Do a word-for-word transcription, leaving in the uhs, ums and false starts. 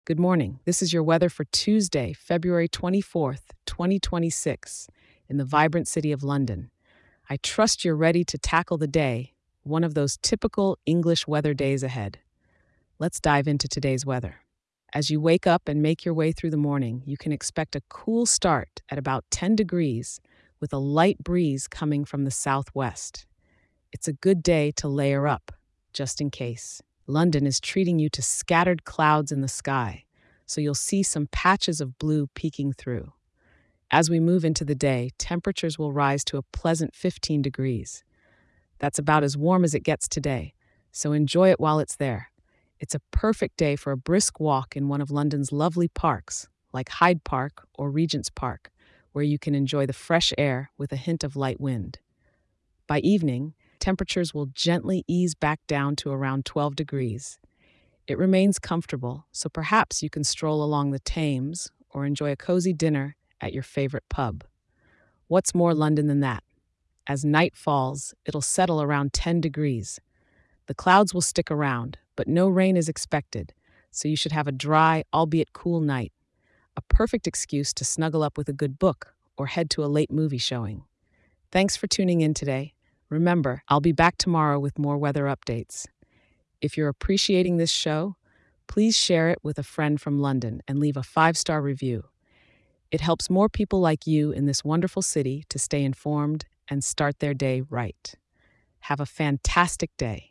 Good morning. This is your weather for Tuesday, February twenty-fourth, twenty twenty-six, in the vibrant city of London. I trust you're ready to tackle the day, one of those typical English weather days ahead. Let's dive into today's weather. As you wake up and make your way through the morning, you can expect a cool start at about ten degrees with a light breeze coming from the southwest. It's a good day to layer up, just in case. London is treating you to scattered clouds in the sky, so you'll see some patches of blue peeking through. As we move into the day, temperatures will rise to a pleasant fifteen degrees. That's about as warm as it gets today, so enjoy it while it's there. It's a perfect day for a brisk walk in one of London's lovely parks, like Hyde Park or Regent's Park, where you can enjoy the fresh air with a hint of light wind. By evening, temperatures will gently ease back down to around twelve degrees. It remains comfortable, so perhaps you can stroll along the Thames or enjoy a cozy dinner at your favorite pub. What's more London than that? As night falls, it'll settle around ten degrees. The clouds will stick around, but no rain is expected, so you should have a dry, albeit cool night. A perfect excuse to snuggle up with a good book or head to a late movie showing. Thanks for tuning in today. Remember, I'll be back tomorrow with more weather updates. If you're appreciating this show, please share it with a friend from London and leave a five-star review. It helps more people like you in this wonderful city to stay informed and start their day right. Have a fantastic day.